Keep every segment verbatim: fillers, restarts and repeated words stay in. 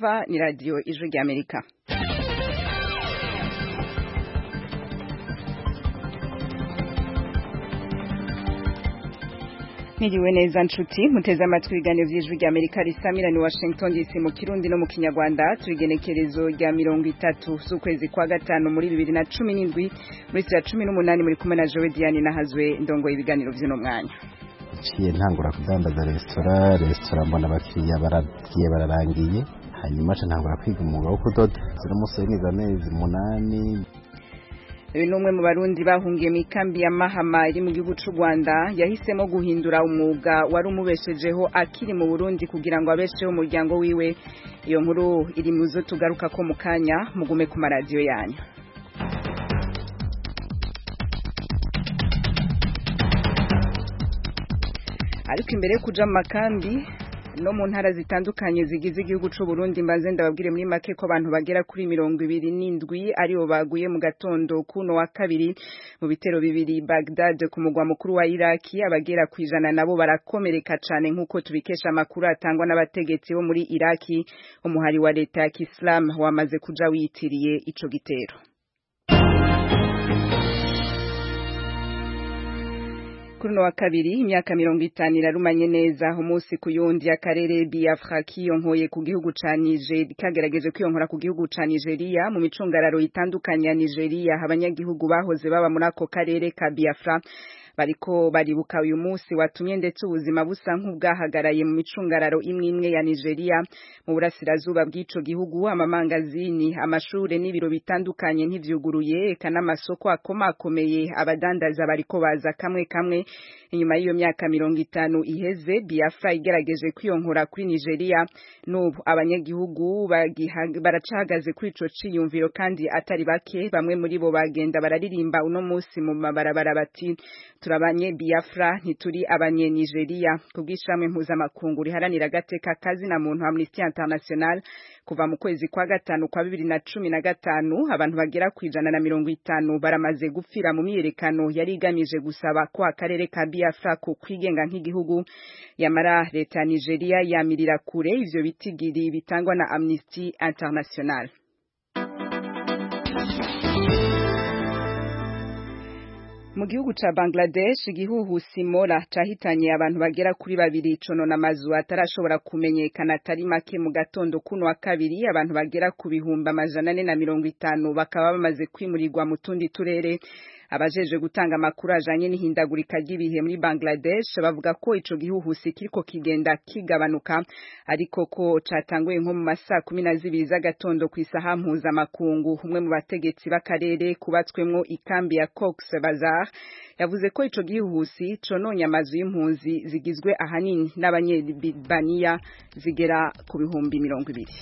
murumva ni radio Ijwi ry'Amerika. Niriwe neza nshuti muteze amatwi ibiganiro vy'Ijwi ry'Amerika risamira ni Washington D C mu Kirundi no mu Kinyarwanda turigenekerezo rya mirongo itatu z'ukwezi kwa gatanu muri bibiri na cumi n'indwi muri saa cumi n'umunani muri kumwe na Joe Diane nahazwe ndongo ibiganiro vy'uno mwanya. Ciye ntangura kudandaza restaurant restaurant mbona abakiriya baragiye bararangiye hanyuma ca ntangura kwiga umwuga wo kudoda zino museniza amezi munani. Uyu numwe mu barundi bahungiye mu ikambi ya Mahama iri mu gihugu c'u Rwanda yahisemo guhindura umwuga wari umubeshejeho akiri mu Burundi kugira ngo abesheho umuryango wiwe. Iyo nkuru iri muzo tugaruka ko mu kanya mugume ku maradiyo yanyu. Ariko imbere yo kuja mu makambi no mu ntara zitandukanye zigize igihugu c'u Burundi mbanze ndababwire muri make ko abantu bagera kuri mirongo ibiri n'indwi aribo baguye mu gatondo kuno wa kabiri mu bitero bibiri Baghdad ku mugwa mukuru wa Iraki. Abagera kwijana nabo barakomereka cane nkuko tubikesha amakuru atangwa n'abategetsi bo muri Iraki. Umuhari wa leta ya Islam wamaze kuja witiriye ico gitero. Kuno wa kabiri imyaka mirongo itanu irarumanye neza umunsi kuyundi akarere Biafra kiyonkoye ku gihugu ca Niger kagerageje kwiyonkora ku gihugu ca Nigeria mu micungararo itandukanye ya Nigeria. Abanyagihugu bahoze baba muri ako karere ka Biafra bariko baribuka uyu munsi watumye ndetse ubuzima busa nk'ubwahagaraye mu micungararo imwe imwe ya Nigeria mu burasirazuba bw'ico gihugu. Amamangazini amashure n'ibiro bitandukanye ntivyuguruye eka n'amasoko akomakomeye abadandaza bariko baza kamwe kamwe. Inyuma y'iyo myaka mirongo itanu iheze Biafra igerageje kwiyonkora kuri Nigeria n'ubu abanyagihugu baracahagaze kuri ico ciyumviro kandi atari bake. Bamwe muri bo bagenda bararirimba uno munsi mu mabarabara bati turabanye Biafra ntituri abanye Nigeria. Kubwishamwe mpuzamakungu riharanira agateka kazi na muntu Amnesty International kuva mu kwezi kwa gatanu kwa bibiri na cumi na gatanu abantu bagera kwijana na mirongo itanu baramaze gupfira mu myiyerekano yari igamije gusaba ko akarere ka Biafra ku kwigenga nk'igihugu. Yamara leta ya Nigeria yamirira kure ivyo bitigiri bitangwa na Amnesty International. Mu gihugu ca Bangladesh igihuhusi Mola cahitanye abantu bagera kuri babiri cono namazu atarashobora kumenyekana atari make mu gatondo kuno wa kabiri. Abantu bagera ku bihumbi amajana ane na mirongo itanu bakaba bamaze kwimurirwa mu tundi turere. Abajeje gutanga amakuru ajanye n'ihindagurika ry'ibihe muri Bangladesh bavuga ko ico gihuhusi kiriko kigenda kigabanuka ariko ko catanguye nko mu masaa kumi na zibiri z'agatondo ku isaha mpuzamakungu. Umwe mu bategetsi b'akarere kubatswemwo ikambi ya Cox's Bazar yavuze ko ico gihuhusi cononye amazu y'impunzi zigizwe ahanini n'abanyebaniya zigera ku bihumbi mirongo ibiri.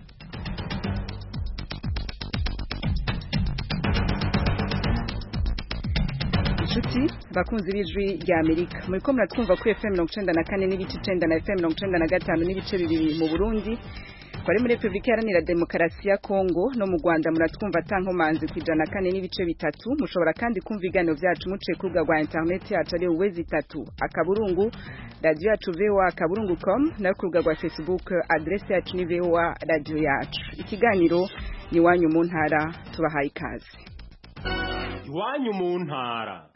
Chuti bakunzi b'Ijwi ry'Amerika muri ko muratwumva kuri F M mirongo icenda na kane n'ibice icenda na F M mirongo icenda na gatanu n'ibice bibiri mu Burundi. Kwari muri Republika Iharanira Demokarasi ya Kongo no mu Rwanda muratwumva tankomanzi kwijana kane n'ibice bitatu. Mushobora kandi kumva ibiganiro vyacu muciye ku rubuga rwa internet yacu ari uwezi itatu akaburungu radio yacu V O A akaburungu com na ku rubuga rwa Facebook adresse yacu ni V O A radio yacu. Ikiganiro ni wanyu mu ntara tubahaye ikaze. Iwanyu mu ntara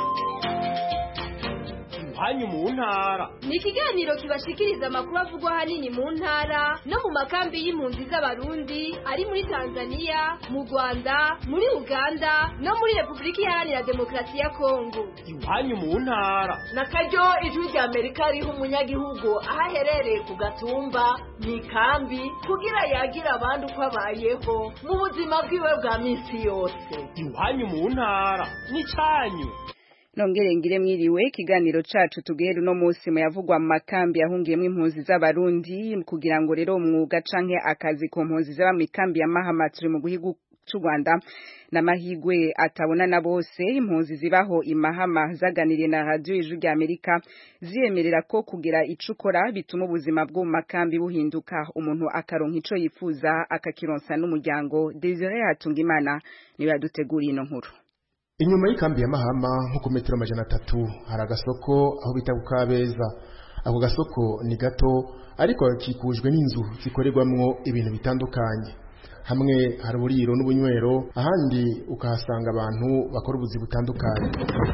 Iwanyu mu ntara ni ikiganiro kibashikiriza amakuru avugwa hanini mu ntara no mu makambi y'impunzi z'abarundi ari muri Tanzania, mu Rwanda, muri Uganda no muri Republika Iharanira Demokarasi ya Kongo. Iwanyu mu ntara na karyo Ijwi ry'Amerika riho umunyagihugu ahaherereye ku gatumba mu ikambi kugira yagira abandi uko abayeho mu buzima bwiwe bwa minsi yose. Iwanyu mu ntara ni canyu. Nongere ngire mwiriwe ikiganiro cacu tugere no munsi mu yavugwa mu makambi yahungiyemwe impunzi z'abarundi kugira ngo rero umwuga canke akazi ku mpunzi z'aba mu ikambi ya Mahama turi mu gihugu c'u Rwanda n'amahigwe atabona na bose. Impunzi zibaho imahama zaganiriye na radio Ijwi ry'Amerika ziyemerera ko kugira icukora bituma ubuzima bwo mu makambi buhinduka umuntu akaronka ico yifuza akakironsa n'umuryango. Desire Hatungimana niwe yaduteguriye ino nkuru. Inyuma y'ikambi ya Mahama nko ku metero amajana atatu hari agasoko aho bita ku Kabeza. ako gasoko ni gato ariko gakikujwe n'inzu zikorerwamwo ibintu bitandukanye. Hamwe hari uburiro n'ubunywero, ahandi ukahasanga abantu bakora ubuzi butandukanye.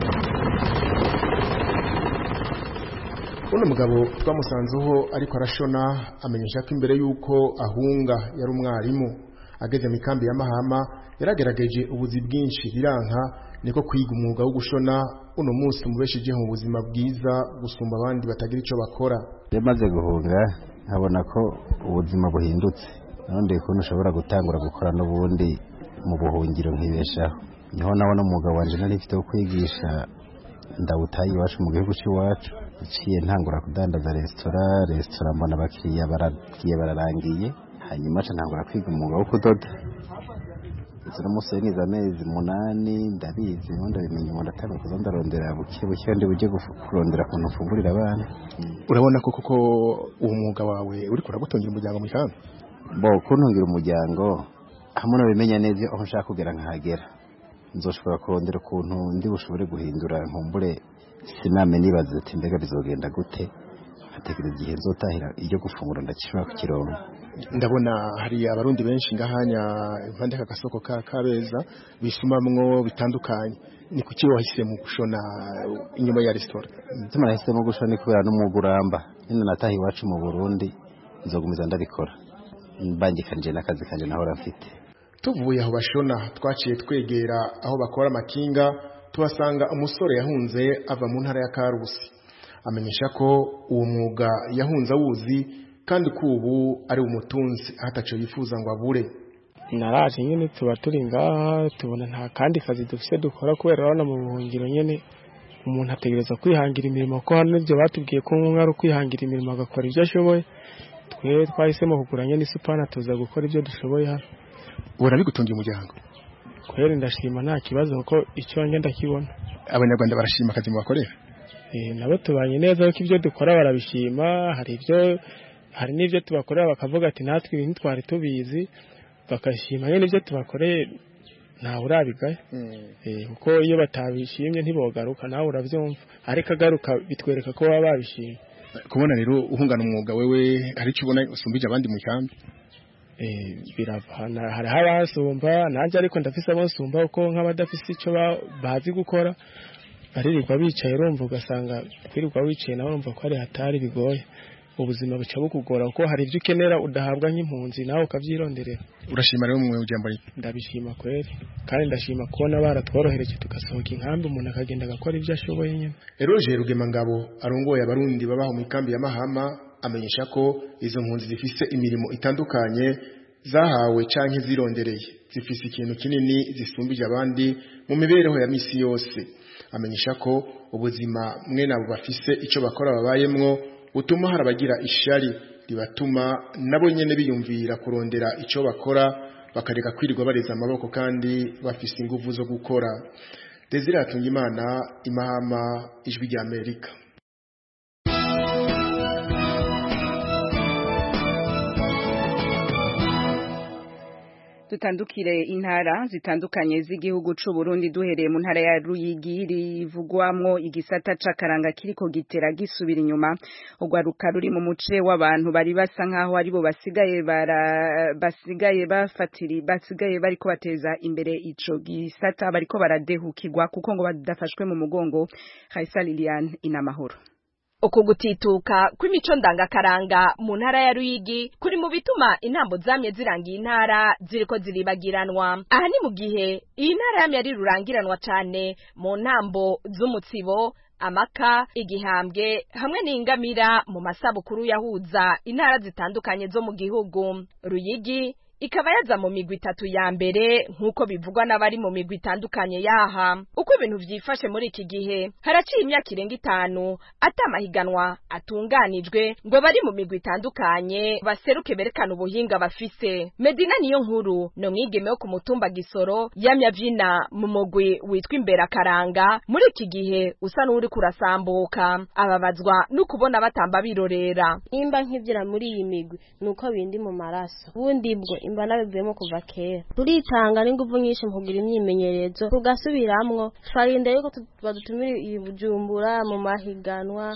Uno mugabo twamusanzeho ariko arashona amenyesha ko imbere yuko ahunga yari umwarimu. Ageze mu kambi ya Mahama yaragerageje ubuzi bwinshi biranka, niko kwiga umwuga wo gushona. Uno munsi mubesheje mu buzima bwiza gusumba abandi batagira ico bakora. Yamaze guhunga nkabona ko ubuzima buhindutse, none ko ushobora gutangura gukora n'ubundi mu buhungiro nkibeshaho. Niho nabona umugabo wanje nari mfite wo kwigisha ndawutaye iwacu mu gihugu cy'iwacu. Iciye ntangura kudandaza restaurant restaurant mbona abakiriya baragiye bararangiye, hanyuma ca ntangura kwiga umwuga wo kudoda. Zira museni za mezi munani ndabizi nonda bimenye ngo ndatanga kuzondarondera buke buke ndi buje kurondera kuntu mfungurira abana. Urabona ko koko uwo mwuga wawe uri kuragutungira umuryango mu kambi? Bo kuntungira umuryango hamwe no bimenya neza aho nshaka kugera nkahagera. Nzoshobora kurondera ukuntu ndi bushobore guhindura nkumbure siname nibaza ati mbega bizogenda gute, atekereza igihe nzotahira iyo gufungura ndakishobora kukironka. Ndabona hari abarundi benshi ngahanya impande ka gasoko ka Kabeza bisumamwo bitandukanye. Ni kuki wahise mu gushona inyuma ya restaurant? Tuma nahise mu gushona kubera n'umuguramba. Nina natahi iwacu mu Burundi nzogumiza ndabikora. Mbangikanje nakazi kanje nahora mfite. Tuvuye aho bashona twaciye twegera aho bakora amakinga, tuhasanga umusore yahunze ava mu ntara ya Karusi. Amenyesha ko uwo mwuga yahunze awuzi kandi kubu ari umutunzi hataco yifuza ngo abure. Naraje nyene tuba turi ngaha tubona nta kandi kazi dufise dukora kubera abana mu buhungiro nyene umuntu ategereza kwihangira imirimo ko hano ibyo batubwiye ko nk'ari kwihangira imirimo agakora ibyo ashoboye. Twe twahisemo kugura nyene isupana tuza gukora ibyo dushoboye hano. Urabigutungiye umuryango? Kweri ndashima nta kibazo kuko icyo ngenda kibona. Abanyarwanda barashima akazi mubakorera? Eh nabo tubanye neza ko ibyo dukora barabishima. Hari ibyo hari n'ibyo tubakorera bakavuga ati natwe ibintu twari tubizi, bakashima nyene ibyo tubakoreye nta urabigaye. Eh kuko iyo batabishimye ntibogaruka nawe uravyumva, ariko agaruka bitwereka ko baba babishimye. Kubona rero uhungana umwuga wewe hari cyo ubona usumbije abandi mu kambi? Eh biravana, hari habasumba nanje ariko ndafise abasumba uko nk'abadafise ico bazi gukora baririrwa bicaye urumva ugasanga kwirirwa wicaye nawe urumva ko ari hatari bigoye. Ubuzima buca bukugora kuko hari ibyo ukenera udahabwa nk'impunzi nawe ukavyironderera. Urashima rero mwe ujambo ari? Ndabishima kweri kandi ndashima kubona baratworohereje tugasohoka inkambi umuntu akagenda agakora ibyo ashoboye nyene. Roger Rugemangabo arongoye abarundi babaho mu kambi ya Mahama amenyesha ko izo mpunzi zifise imirimo itandukanye zahawe canke zirondereye, zifise ikintu kinini zisumbije abandi mu mibereho ya misi yose. Amenyesha ko ubuzima mwe nabo bafise ico bakora babayemwo utuma harabagira ishari ribatuma nabo nyene biyumvira kurondera ico bakora bakareka kwirirwa bareza amaboko kandi bafise inguvu zo gukora. Desire Atungimana, Imahama, Ijwi rya Amerika. Tutandukire intara zitandukanye z'igihugu c'u Burundi duhereye mu ntara ya Ruyigi rivugwamwo igisata c'akaranga kiriko gitera gisubira inyuma. Ugwaruka ruri mu muce w'abantu bari basa nkaho aribo basigaye bara basigaye bafatiri basigaye bariko bateza imbere ico gisata bariko baradehukirwa kuko ngo badafashwe mu mugongo. Khaisa Liliane Inamahoro. Uko gutituka kw'imico ndangakaranga mu ntara ya Ruyigi kuri mu bituma intambo zamye zirangiye intara ziriko ziribagiranwa. Aha ni mu gihe iyi ntara yamye ari rurangiranwa cane mu ntambo z'umutsibo, amaka, igihambwe hamwe n'ingamira mu masabukuru yahuza intara zitandukanye zo mu gihugu. Ruyigi ikaba yaza mu migwi itatu ya mbere nkuko bivugwa n'abari mu migwi itandukanye yaha. Uko ibintu vyifashe muri iki gihe haraciye imyaka irenga itanu atamahiganwa atunganijwe ngo bari mu migwi itandukanye baseruke berekana ubuhinga bafise. Medina niyo nkuru no mwigeme wo ku mutumba Gisoro yamya vyina mu mugwi witwa Imbera Karanga muri iki gihe usa n'uri kurasambuka. Ababazwa no kubona batamba birorera. Imba nk'ivyira muri iyi migwi nuko bindi mu maraso. Bundi bwo imba nabivuyemo kuva kera. Turicanga n'inguvu nyinshi mu kugira imyimenyerezo tugasubiramwo. Twarinde yuko badutumira i Bujumbura mu mahiganwa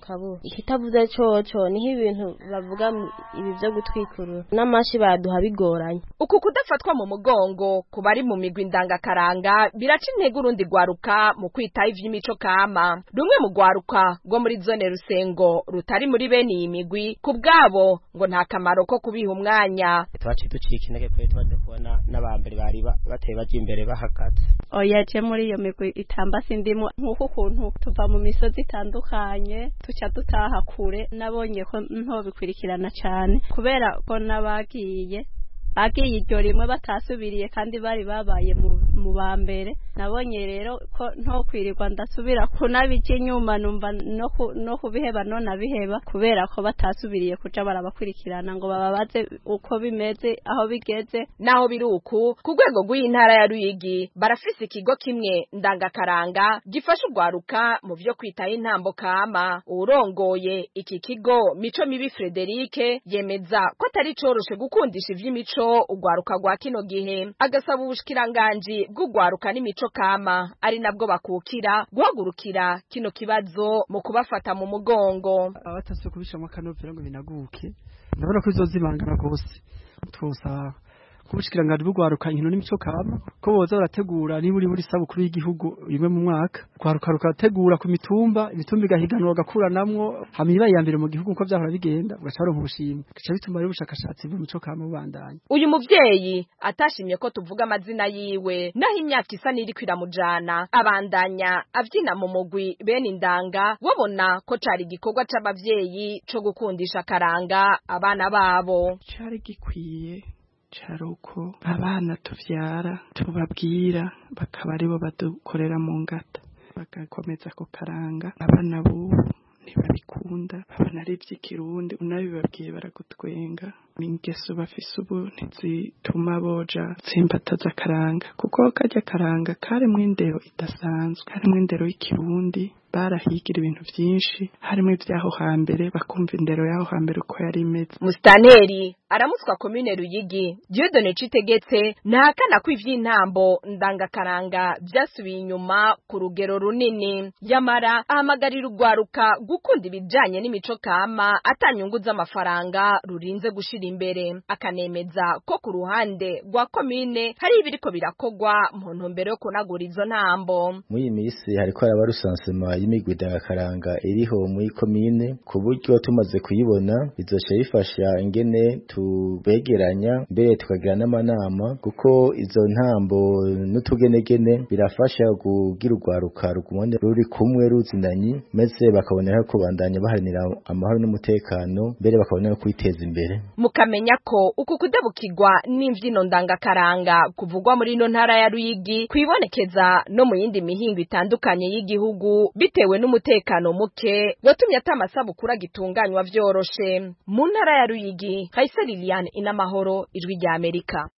tukabura ikitavuze coco niho ibintu bavuga ibi byo gutwikurura n'amashi baduha bigoranye uku kudafatwa mu mugongo kubari mu migwi ndangakaranga biraca intege urundi gwaruka mu kwitaho ivy'imico kama rumwe mu gwaruka rwo muri zone Rusengo rutari muri bene iyi migwi kubgabo ngo nta kamaro ko kubiha umwanya twaci ducika intege kwe twaje kubona n'abambere bari bateye baje imbere bahagaze oya je muri iyo migwi itamba sindimo nkuko kuntu tuva mu misozi itandukanye tuca dutaha kure nabonye ko nto bikwirikirana cyane kubera ko nabagiye bagiye iryo rimwe batasubiriye kandi bari babaye mu bambere nabonye rero ko nto kwirirwa ndasubira kunabije inyuma numva no no kubiheba none abiheba kubera ko batasubiriye kuja barabakurikirana ngo bababaze uko bimeze aho bigeze naho biruku ku rwego rw'intara ya Ruyigi barafise ikigo kimwe ndangakaranga gifasha ugwaruka mu byo kwitaho intambo kama urongoye iki kigo Mico Mibi Frederique yemeza ko atari coroshe gukundisha ivy'imico ugwaruka gwa kino gihe agasaba ubushikiranganje bw'ugwaruka n'imico kama ari nabwo bakukira guhagurukira kino kibazo mu kubafata mu mugongo abatase kubisha mu kanovera ngo binaguke ndabona ko izozimangana gose twosa kubushikiranganje bw'ugwaruka inkino n'imico kama ko boza barategura ni buri buri sabukuru y'igihugu rimwe mu mwaka gwaruka rukategura ku mitumba imitumba igahiganwa gakuranamwo hamiba ya mbere mu gihugu uko byahora bigenda ugacaro nk'ubushimwe gica bituma ari ubushakashatsi bw'imico kama bubandanya uyu muvyeyi atashimye ko tuvuga amazina yiwe naho imyaka isa niri kwiramujana abandanya avyina mu mugwi bene indanga wabona ko cari igikorwa c'abavyeyi co gukundisha karanga abana babo cari gikwiye charuko abana tuvyara tubabwira bakaba aribo badukorera mu ngata bagakomeza ko karanga abana bubu ntibabikunda abana ari by'ikirundi unabibabwiye baragutwenga n'ingeso bafise ubu ntizituma boja tsimbataza karanga kuko kajya karanga kare mu indero idasanzwe kare mu indero y'ikirundi barahigira ibintu byinshi harimo ibyaho hambere bakumva indero yaho hambere uko yari imeze Mustaneri aramutswa commune Ruyigi Dieudonné Citegetse nahakana ko ivy'intambo ndangakaranga byasubiye inyuma ku rugero runini yamara ahamagarira ugwaruka gukunda ibijanye n'imico kama atanyungu z'amafaranga rurinze gushira imbere akanemeza ko ku ruhande rwa commune hari ibiriko birakogwa mu ntumbero yo kunagura izo ntambo muri misi hariko arabarusansema y'imigwi ndangakaranga iriho muri commune ku buryo tumaze kuyibona bizoca bifasha ingene tubegeranya mbere tukagira n'amanama kuko izo ntambo n'utugenegene birafasha kugira urwaruka rugumane ruri kumwe ruzindanyi maze bakabonera ko bandanya baharanira amahoro n'umutekano mbere bakabonera kwiteza imbere mukamenya ko uku kudabukirwa n'imvyino ndangakaranga kuvugwa muri no ntara ya Ruyigi kwibonekeza no mu yindi mihingo itandukanye y'igihugu bitewe n'umutekano muke watumye atamasabukura gitunganywa vyoroshe mu ntara ya Ruyigi Kaisa Liliane Inamahoro ijwi rya Amerika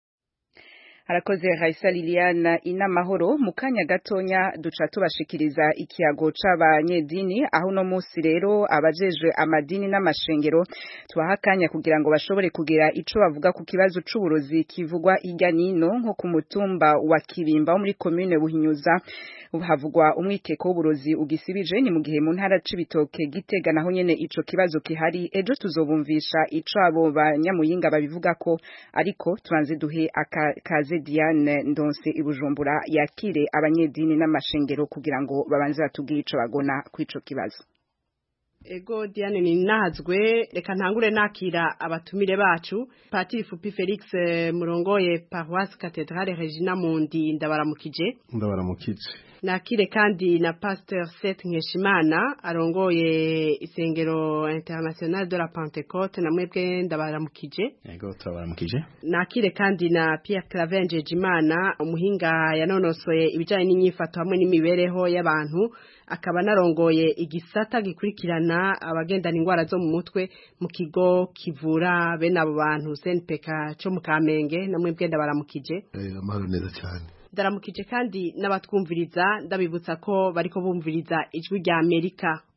Harakoze Raisa Liliana Inamahoro mukanya gatonya duca tubashikiriza ikiyago c'abanyedini aho no musi rero abajejwe amadini n'amashengero twahakanya kugira ngo bashobore kugira ico bavuga ku kibazo c'uburozi kivugwa irya nino nko ku mutumba wa Kibimba muri commune Buhinyuza havugwa umwikeko w'uburozi ugisibije ni mu gihe mu ntara c'ibitoke Gitega naho nyene ico kibazo kihari ejo tuzobumvisha ico abo banyamuyinga babivuga ko ariko turanze duhe akaze Diane Ndonse ibujumbura yakire abanyedini n'amashengero kugira ngo babanze batubwire ico bagona kwico kibazo. Ego Diane ni nazwe reka ntangure nakira abatumire bacu Patiri Fupi Felix murongoye Paroisse Cathedrale Regina Mundi ndabaramukije ndabaramukije nakire kandi na Pasteur Seth Nkeshimana arongoye isengero International de la Pentecôte na mwebwe ndabaramukije yego turabaramukije nakire kandi na Pierre Clavenje Jimana umuhinga yanonosoye ibijanye n'inyifato hamwe n'imibereho y'abantu akaba narongoye igisata gikurikirana abagendana ingwara zo mu mutwe mu kigo kivura bene abo bantu C N P K cyo mu Kamenge namwe bwenda baramukije eh amahoro neza cyane ndaramukije kandi n'abatwumviriza ndabibutsa ko bariko bumviriza ijwi rya Amerika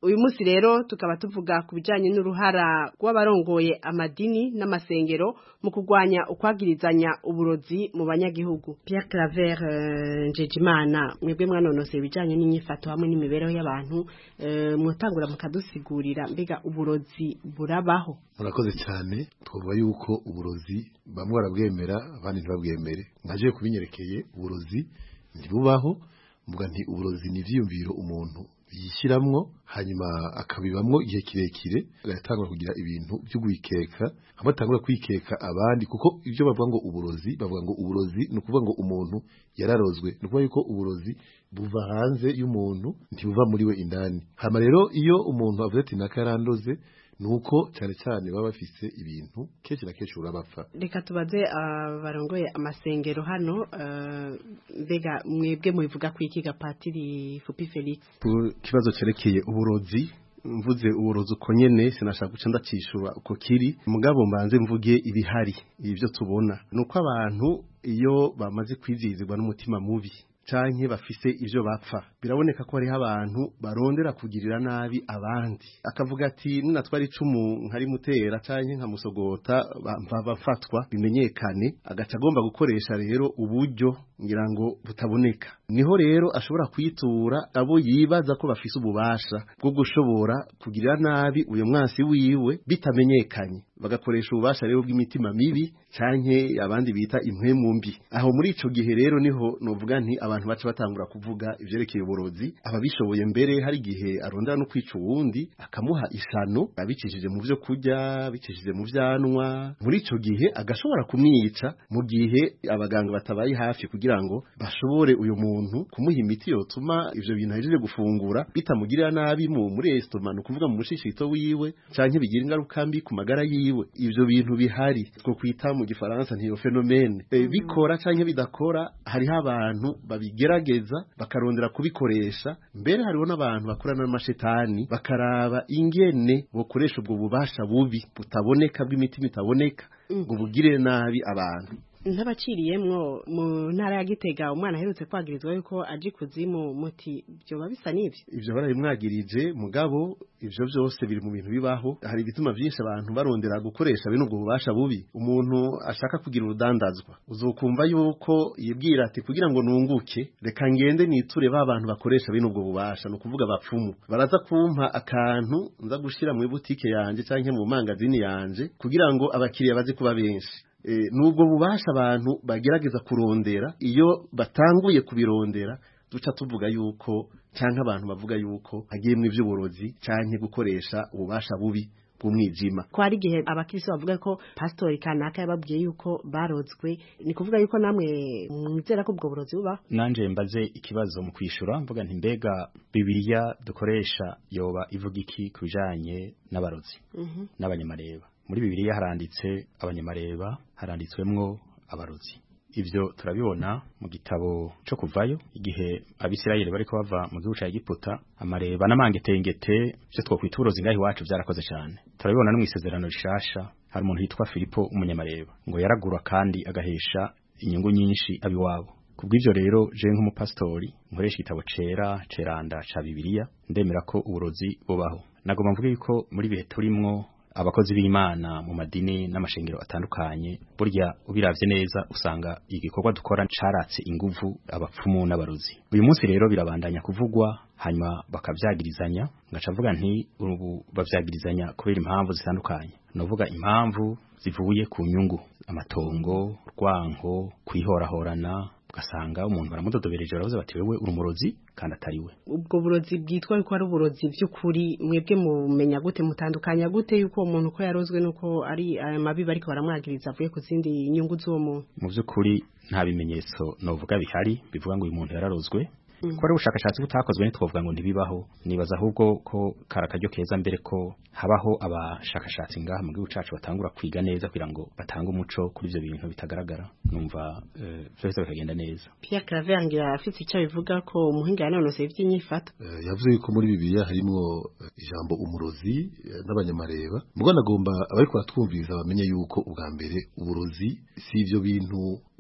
uyu munsi rero tukaba tuvuga ku bijanye n'uruhara rw'abarongoye amadini n'amasengero mu kurwanya ukwagirizanya uburozi mu banyagihugu. Pierre Claver uh, Njejimana, mwebwe mwanonoseye ibijanye n'inyifato hamwe n'imibereho y'abantu, uh, mwotangura mukadusigurira mbega uburozi burabaho? Murakoze cyane. Twavuga yuko uburozi bamwe barabwemera abandi ntibabwemere. Nkaje kubinyerekeye uburozi ntibubaho, mvuga nti uburozi ni ivyiyumviro umuntu yishiramwo hanyuma akabibamwo igihe kirekire agatangura kugira ibintu byo gwikeka, amatangura kwikeka abandi, kuko ivyo bavuga ngo uburozi bavuga ngo uburozi no kuvuga ngo umuntu yararozwe, no kuvuga yuko uburozi buva hanze y'umuntu ntibuva muri we indani. Hama rero iyo umuntu avuze ati nakarandoze nuko cyane cyane baba bafise ibintu kenshi na kenshi urabapfa. Reka tubaze abarongoye uh, amasengero hano, uh, mbega mwebwe mubivuga kwikiga Patiri Fupi Felix ku kibazo cerekeye uburozi. Mvuze uburozi uko nyene sinashaka guca ndacishura uko kiri, mugabo mbanze mvuge ibihari ivyo tubona nuko abantu iyo bamaze kwizizirwa n'umutima mubi canke bafise ivyo bapfa, biraboneka ko hari abantu barondera kugirira nabi abandi, akavuga ati ninatwara icumu nkari mutera canke nkamusogota bafatwa bimenyekane, agaca agomba gukoresha rero uburyo ngira ngo butaboneka. Niho rero ashobora kwitura abo yibaza ko bafise ububasha bwo gushobora kugirira nabi uyo mwansi wiwe bitamenyekanye, bagakoresha ububasha rero bw'imitima mibi canke abandi bita impwemu mbi. Aho muri ico gihe rero niho novuga nti abantu baca batangura kuvuga ivyerekeye uburozi, ababishoboye mbere hari gihe arondera no kwica uwundi akamuha isano abicishije mu vyo kurya, bicishije mu vyanwa, muri ico gihe agashobora kumwica mu gihe abaganga batabaye hafi kugira ngo bashobore uyu muntu kumuha imiti yotuma ivyo bintu ahejeje gufungura bitamugirira nabi mu muri estomano, kuvuga mu mushishito wiwe canke bigira ingaruka mbi ku magara yiwe. Ivyo bintu bihari two kwita mu gifaransa ntiyo phenomene e, bikora canke bidakora, hariho abantu babigerageza bakarondera kubikoresha, mbere hariho n'abantu bakorana n'amashetani bakaraba ingene bokoresha ubwo bubasha bubi butaboneka bw'imitima itaboneka ngo bugire nabi abantu. Ntabaciriyemwo mu ntara ya Gitega umwana aherutse kwagirizwa yuko aje kuzimu, muti byo babisa nivyo ivyo barabimwagirije, mugabo ivyo vyose biri mu bintu bibaho. Hari ibituma vyinshi abantu barondera gukoresha bino ubwo bubasha bubi. Umuntu ashaka kugira urudandazwa uzokumva yuko yibwira ati kugira ngo nunguke reka ngende niture ba bantu bakoresha bino ubwo bubasha, no kuvuga bapfumu baraza kumpa akantu nza gushira mu butike yanje canke mu mangazini yanje kugira ngo abakiriya baze kuba benshi. E, nubwo bubasha abantu bagerageza kurondera, iyo batanguye kubirondera duca tuvuga yuko canke abantu bavuga yuko hagiye mu ivy'uburozi canke gukoresha ububasha bubi bw'umwijima. Ko hari gihe abakristo bavuga ko pastori kanaka yababwiye yuko barozwe, ni kuvuga yuko namwe mwizera ko ubwo burozi buba? Nanje mbaze ikibazo mu kwishura mvuga nti mbega Bibiliya dukoresha yoba ivuga iki kubijanye n'abarozi mm -hmm. n'abanyamareba? Muri Bibiliya haranditse abanyamareba, haranditswemwo abarozi. Ivyo turabibona mu gitabo cyo kuvayo, igihe Abisirayeli bariko bava mu gihugu ca Egiputa, amareba n'amangetengete byo twokwita uburozi ngaho iwacu byarakoze cyane. Turabibona no mu isezerano rishasha, hari umuntu hitwa Filipo umunyamareba ngo yaragura kandi agahesha inyungu nyinshi abiwabo. Kubw'ivyo rero je nk'umupastori nkoresha igitabo cera ceranda ca Bibiliya, ndemera ko uburozi bubaho. Nagomba mvuge yuko muri bihe turimwo abakozi b'Imana mu madini n'amashengero atandukanye, burya ubiravye neza usanga igikorwa dukora caratse inguvu abapfumu n'abarozi. Uyu munsi rero birabandanya kuvugwa, hanyuma bakavyagirizanya, ngaca mvuga nti ubu bavyagirizanya kubera impamvu zitandukanye. Novuga impamvu zivuye ku nyungu, amatongo, rwanko, kwihorahorana, ugasanga umuntu baramudodobereje baravuze bati wewe uri umurozi kandi atari we. Ubwo burozi bwitwa yuko ari uburozi by'ukuri, mwebwe mumenya gute, mutandukanya gute yuko umuntu ko yarozwe nuko ari amabi bariko baramwagiriza avuye ku zindi nyungu z'uwo muntu? Mu by'ukuri nta bimenyetso novuga bihari bivuga ngo uyu muntu yararozwe. Mm. Ko ari ubushakashatsi butakozwe ntitwovuga ngo ntibibaho, nibaza ahubwo ko karakaryo keza mbere ko habaho abashakashatsi ngaha mu gihugu cacu batangura kwiga neza kugira ngo batange umuco kuri ivyo bintu bitagaragara, numva byose uh, bikagenda neza. Pierre Claver ngira afite icyo bivuga ko umuhinga yanonose ivy'inyifato. Uh, yavuze yuko muri Bibiliya harimo ijambo umurozi uh, n'abanyamareba. Mugo nagomba abari ko batwumviriza bamenye yuko ubwa mbere uburozi si ivyo bintu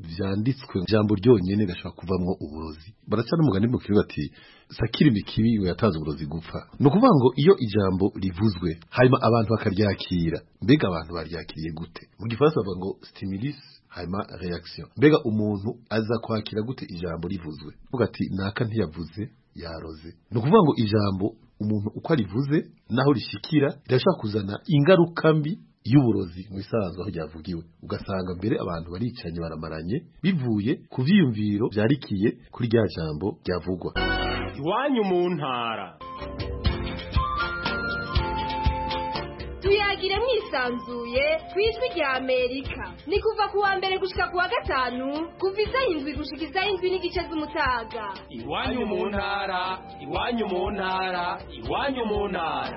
vyanditswe ijambo ryonyene gashobora kuvamwo uburozi baraca n'umugani mu kiri bati sakira imikibi we yatanze uburozi gupfa no kuvuga ngo iyo ijambo rivuzwe hanyuma abantu bakaryakira mbega abantu baryakiriye gute mu gifaransa bavuga ngo stimulus hanyuma reaction mbega umuntu aza kwakira gute ijambo rivuzwe vuga ati naka ntiyavuze yaroze no kuvuga ngo ijambo umuntu uko arivuze naho rishikira rirashaka kuzana ingaruka mbi y'uburozi mu isanzwe aho ryavugiwe ugasanga mbere abantu baricanye baramaranye bivuye ku vyiyumviro vyarikiye kuri rya jambo ryavugwa. Iwanyu mu ntara tuyagire mwisanzuye kwijwi rya Amerika ni kuva ku wa mbere gushika ku wa gatanu kuva isaha indwi gushika isaha indwi n'igice z'umutaga. Iwanyu mu ntara iwanyu mu ntara iwanyu mu ntara.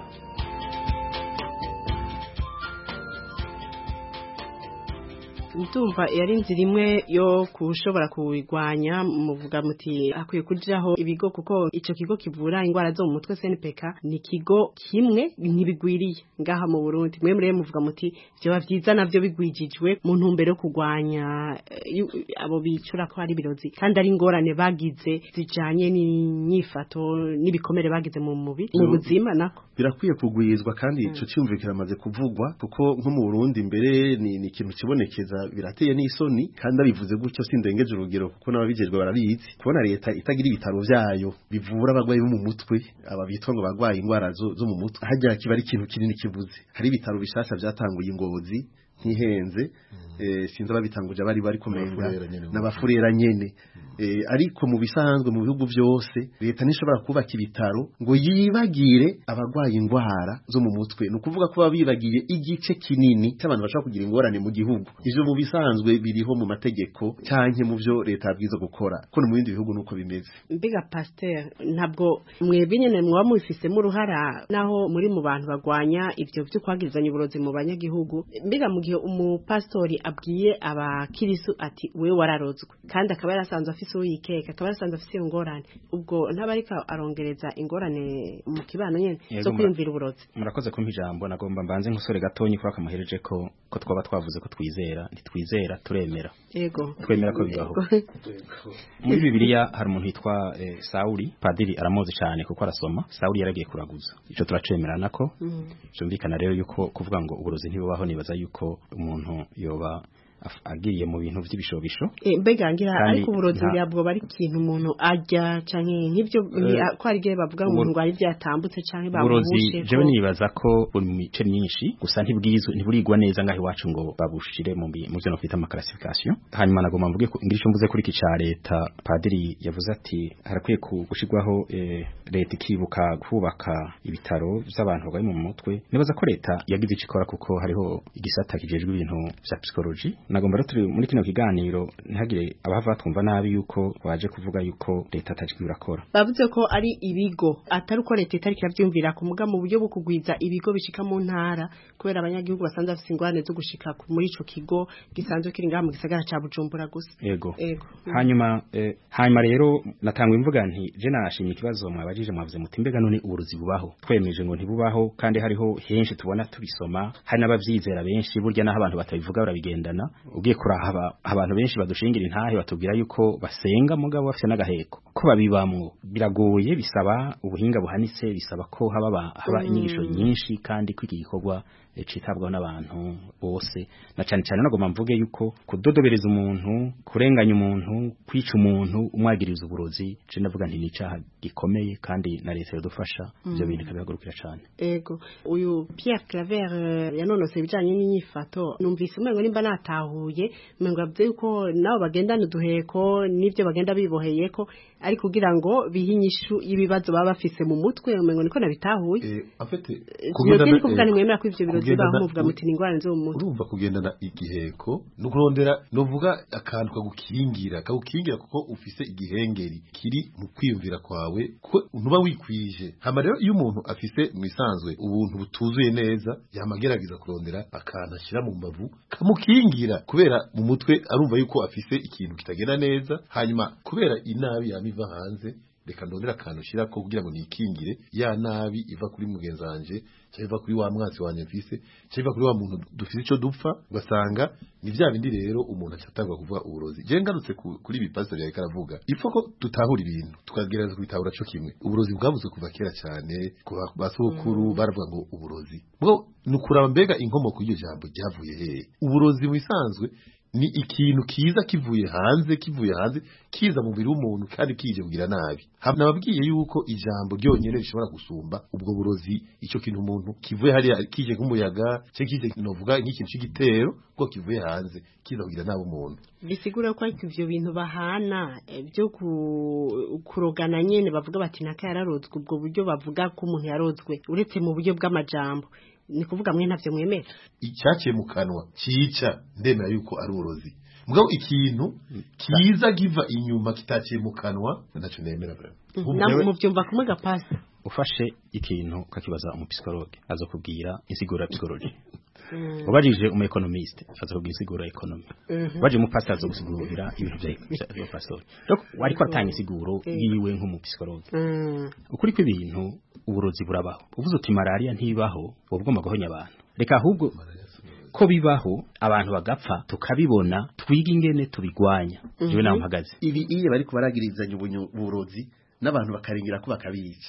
Ndumva yari inzira imwe yo kushobora kuwigwanya muvuga muti akwiye kujaho ibigo kuko ico kigo kivura ingwara zo mu mutwe C N P K ni kigo kimwe ntibigwiriye ngaha mu Burundi mwe muri muvuga muti byo bavyiza navyo bigwijijwe mu ntumbero yo kugwanya abo bicura ko ari birozi kandi ari ingorane bagize zijanye n'inyifato n'ibikomere bagize mu mubi mu buzima nako birakwiye kugwizwa kandi ico cyumvikira amaze kuvugwa kuko nko mu Burundi mbere ni ni ikintu kibonekeza birateye n'isoni kandi abivuze gutyo sindengeje urugero kuko n'ababijejwe barabizi kubona leta itagira ibitaro vyayo bivura abagwayi bo mu mutwe aba bitwa ngo bagwaye ingwara zo, zo mu mutwe hajya kiba ari ikintu kinini kivuze hari ibitaro bishasha byatanguye Ngozi ntihenze mm. eh sinzi ababitanguje bari bari komenga n'abafurera nyene eh ariko mu bisanzwe mu bihugu byose leta nishobora kubaka ibitaro ngo yibagire abagwaye ingwara zo mu mutwe no kuvuga ko babibagiye igice kinini cy'abantu bashaka kugira ingorane mu gihugu ivyo mu bisanzwe biriho mu mategeko cyanke mu byo leta yabwiza gukora ko no mu bindi bihugu nuko bimeze. Mbiga pasteur ntabwo mwebwe nyene mwa mubifisemo uruhara naho muri mu bantu bagwanya ivyo byo kwagirizanya uburozi mu banyagihugu mbiga mu gihe umupastori abwiye abakirisu ati we wararozwe kandi akaba yarasanzwe afise uyikeka akaba yarasanzwe afise ingorane ubwo ntabarika arongereza ingorane mu kibano nyene zo kwiyumvira uburozi. Murakoze kumpa ijambo nagomba mbanze nk'usore gatonyi kwa kamuhereje ko ko twaba twavuze ko twizera ntitwizera turemera yego twemera ko bibaho. Muri Bibiliya hari umuntu yitwa eh, Sauli padiri aramuzi cyane kuko arasoma Sauli yaragiye kuraguza ico turacemerana ko cyumvikana mm. rero yuko kuvuga ngo uburozi ntibubaho nibaza yuko umuntu yoba agiye mu bintu vy'ibishobisho eh mbega ngira ariko uburozi bwabwo bari kintu umuntu ajya canke nk'ivyo uh, ko ari gihe bavuga ngo umuntu ari byatambutse canke babushe je nibaza ko buri mice myinshi gusa ntibwizwe ntiburigwa neza ngaho iwacu ngo babushire mu mu byo no kwita ama classification hanyuma nagomba mvuge ko ngirisho mvuze kuri kica leta padiri yavuze ati harakwiye gushigwaho eh, leta ikibuka kubaka ibitaro by'abantu bari mu mutwe nibaza ko leta yagize ikikora kuko hariho igisata kijejwe ibintu vya psychology nagomba rero muri kino kiganiro ntihagire abahava twumva nabi yuko waje kuvuga yuko leta atajwe birakora bavuze ko ari ibigo atari uko leta itari kiravyumvira ku muga mu buryo bwo kugwiza ibigo bishika mu ntara kubera abanyagihugu basanze afise ingwane zo gushika muri ico kigo gisanzwe kiri ngaha mu gisagara ca Bujumbura gusa yego ego hanyuma eh, hanyuma rero natangwa imvuga nti je nashimye ikibazo mwabajije mwavuze muti mbega none uburozi bubaho twemeje ngo ntibubaho kandi hariho henshi tubona tubisoma hari n'abavyizera benshi burya naho abantu batabivuga barabigendana ugiye kurahaba abantu benshi badushingira intahe batubwira yuko basenga mugabo bafite n'agaheko ko babibamwo biragoye bisaba ubuhinga buhanitse bisaba ko haba haba inyigisho nyinshi kandi kwiki gikorwa citabwaho n'abantu bose na cyane cyane nagomba mvuge yuko kudodobereza umuntu kurenganya umuntu kwica umuntu umwagiriza uburozi je ndavuga nti ni cyaha gikomeye kandi na leta yadufasha ibyo bintu kabihagurukira cyane. Ego uyu Pierre Claver yanonose bijanye n'inyifato numvise umengo nimba natahuye umengo abye yuko nabo bagendana uduheko nivyo bagenda biboheye ko ari kugira ngo bihinyishu ibibazo baba bafise mu mutwe umengo niko nabitahuye. Eh afite kugendana kuvuga ni mwemera ko ivyo birozi baho muvuga muti ningwane zo mu mutwe urumva kugendana igiheko no kurondera novuga akantu kagukingira kagukingira kuko ufise igihengeri kiri mu kwiyumvira kwawe ko ntuba wikwije hama rero iyo umuntu afise mwisanzwe ubuntu butuzuye neza yamagerageza kurondera akantu ashira mu mbavu kamukingira kubera mu mutwe arumva yuko afise ikintu kitagenda neza hanyuma kubera inabi yamiva hanze reka ndondera akantu ushira ko kugira ngo nikingire ya nabi iva kuri mugenzi wanje cyangwa iva kuri wa mwazi wanje mfise cyangwa iva kuri wa muntu dufise ico dupfa ugasanga ni vya bindi rero umuntu acatangwa kuvuga uburozi je ngarutse kuri ibi pastor yari karavuga ifo ko tutahura ibintu tukagereza kubitahura cyo kimwe uburozi bwabuze kuva kera cyane kuba basokuru baravuga ngo uburozi bwo nukuraba mbega inkomoko y'iryo jambo ryavuye he uburozi bisanzwe ni ikintu kiza kivuye hanze kivuye hanze kiza mu mubiri w'umuntu kandi kije kugira nabi nababwiye yuko ijambo ryonyene rishobora gusumba ubwo burozi icyo kintu umuntu kivuye hari kije nk'umuyaga cyo kije novuga nk'ikintu cy'igitero ko kivuye hanze kiza kugira nabi umuntu bisigura ko ivyo bintu bahana byo kurogana nyene bavuga bati naka yararozwe ubwo buryo bavuga ko umuntu yarozwe uretse mu buryo bw'amajambo ni kuvuga mwe ntavyo mwemera icyaciye mu kanwa cica ndemera yuko ari uburozi mugabo ikintu kiza giva inyuma kitaciye mu kanwa ndaco nemera bra namwe mu byumva kumwe gapasa ufashe ikintu kakibaza umupsikologe azokubwira insigura psychology ubajije umu economist azokubwira insigura economy ubajije mu pastor azogusigurira ibintu bya pastor donc wariko atanga insiguro yiwe nk'umupsikologe ukuri kw'ibintu uburozi burabaho uvuze uti malaria ntibaho ubwo guhonya abantu reka ahubwo ko bibaho abantu bagapfa tukabibona twiga ingene tubigwanya jewe naho mpagaze ibi iye bari kubaragirizanya uburozi n'abantu bakaringira ko bakabica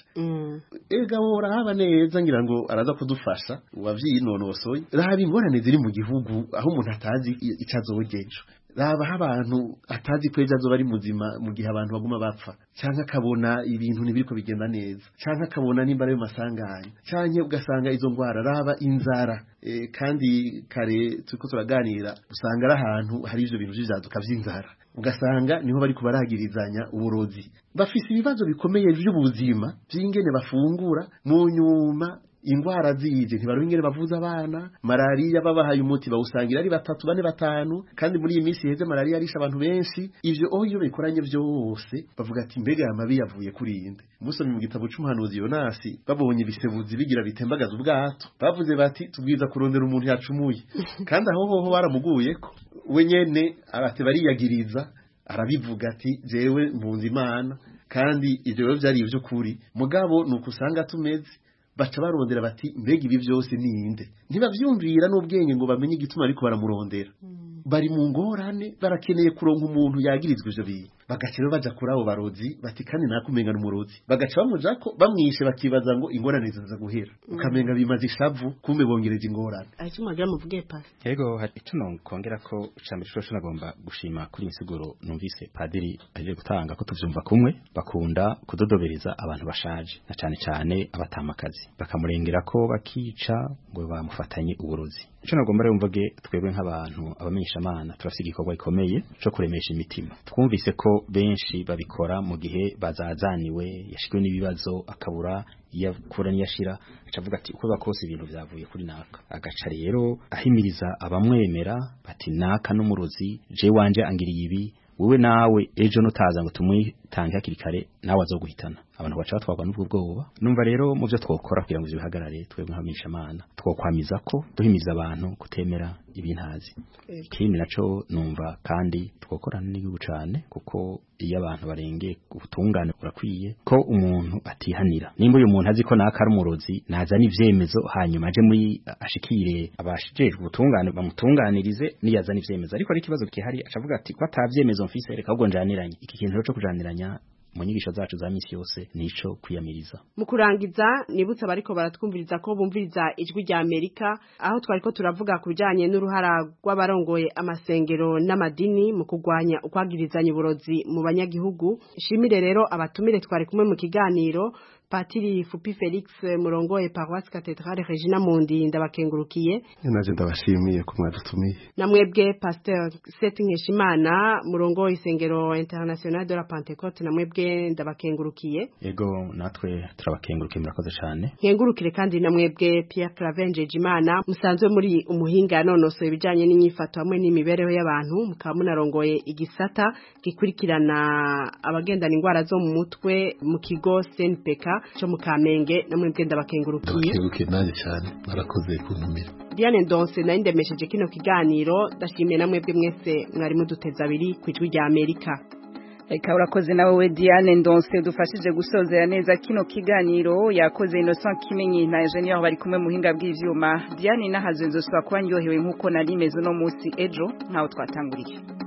ega wora haba neza ngira ngo araza kudufasha wavyinonosoye raba ingorane ziri mu gihugu aho umuntu atazi icazogejo raba abantu atazi kweja zo bari muzima mu gihe abantu baguma bapfa canka kabona ibintu nibiriko bigenda neza canka kabona nimba ari masanganya canke ugasanga izo ngwara raba inzara e, kandi kare tuko turaganira usanga ari ahantu hari ivyo bintu vy'ivyaduka vy'inzara ugasanga niho bari kubaragirizanya uburozi bafise ibibazo bikomeye by'ubuzima by'ingene bafungura mu nyuma ingwara zije ntibaruha ingene bavuza abana malaria babahaye umuti bawusangira ari batatu bane batanu kandi muri iyi minsi heze malaria arisha abantu benshi ivyo oh iyo bikoranye byose bavuga ati mbega amabi yavuye kuri inde musomye mu gitabo c'umuhanuzi Yonasi babonye bisebuzi bigira bitembagaza ubwato bavuze bati tubwiza kurondera umuntu yacumuye kandi aho hoho baramuguyeko we nyene abate bariyagiriza arabivuga ati jewe mpunzi Imana kandi ivyo byari ivyo kuri mugabo nukusanga tumeze baca barondera bati mbega ibi byose ninde ntibavyumvira n'ubwenge ngo bamenye igituma ariko baramurondera bari mu ngorane barakeneye kuronka umuntu yagirizwe ivyo bintu bagaca rero baja kuri abo barozi bati kandi nakumenga n'umurozi bagaca bamuja ko bamwishe bakibaza ngo ingorane ziza guhera ukamenga bimaze ishavu kumbe bongereje ingorane ariko magira muvuge pasi yego icyo nongera ko icambere cyo nagomba gushima kuri insiguro numvise padiri aje gutanga ko tuvyumva kumwe bakunda kudodobereza abantu bashaje na cyane cyane abatamakazi bakamurengera ko bakica ngo bamufatanye uburozi icyo nagomba rero mvuge twebwe nk'abantu abamenyesha amana turafite igikorwa gikomeye cyo kuremesha imitima twumvise ko benshi babikora mu gihe bazazaniwe yashikwe n'ibibazo akabura yakura niyashira acavuga ati uko bakose ibintu byavuye kuri naka agaca rero ahimiriza abamwemera bati naka n'umurozi je wanje angiriye ibi wewe nawe ejo nutaza ngo tumwitange hakiri kare nawe azoguhitana abantu baca batwagwa n'ubwo bwoba numva rero mu byo twokora kugira ngo bihagarare twebwe nk'abamisha amana twokwamiza ko duhimiza abantu kutemera ibintazi ikindi naco numva kandi twokorana n'igihugu cane kuko iyo abantu barengeye ubutungane burakwiye ko umuntu atihanira nimba uyu muntu azi ko naka ari umurozi naza n'ivyemezo hanyuma aje muri ashikire abashijejwe ubutungane bamutunganirize niyaza n'ivyemezo ariko ari kibazo kihari acavuga ati ko atavyemezo mfise reka ahubwo njaniranye iki kintu cyo kujaniranya mu nyigisho zacu za misi yose nico kwiyamiriza mu kurangiza nibutsa bariko baratwumviriza ko bumviriza ijwi rya Amerika aho twariko turavuga kubijanye n'uruhara rw'abarongoye amasengero n'amadini mu kugwanya ukwagirizanya uburozi mu banyagihugu shimire rero abatumire twari kumwe mu kiganiro Patiri Fupi Felix murongoye Paroisse Cathedrale Regina Mundi ndabakengurukiye naje ndabashimiye ko mwadutumiye namwebwe Pasteur Seth Nkeshimana murongoye Isengero International de la Pentecôte namwebwe ndabakengurukiye yego natwe turabakengurukiye murakoze cyane nkengurukire kandi namwebwe Pierre Clavenje Jimana musanzwe muri umuhinga nonosoye ibijanye n'inyifato hamwe n'imibereho y'abantu mukaba munarongoye igisata gikurikirana abagendana ingwara zo mu mutwe mu kigo C N P K cyo mu Kamenge namwe bwenda bakengurukiye bakengurukiye naje cyane barakoze kuntumira Diane Ndonse na indemesheje kino kiganiro ndashimiye namwe bwe mwese mwari muduteza abiri ku ijwi rya Amerika Eka urakoze nawe we Diane Ndonse dufashije gusozera neza kino kiganiro yakoze Innocent Kimenyi na Engineer bari kumwe muhinga bw'ivyuma Diane nahazenzo swa kwa ndyohewe nkuko nari meze no musi ejo ntawo twatanguriye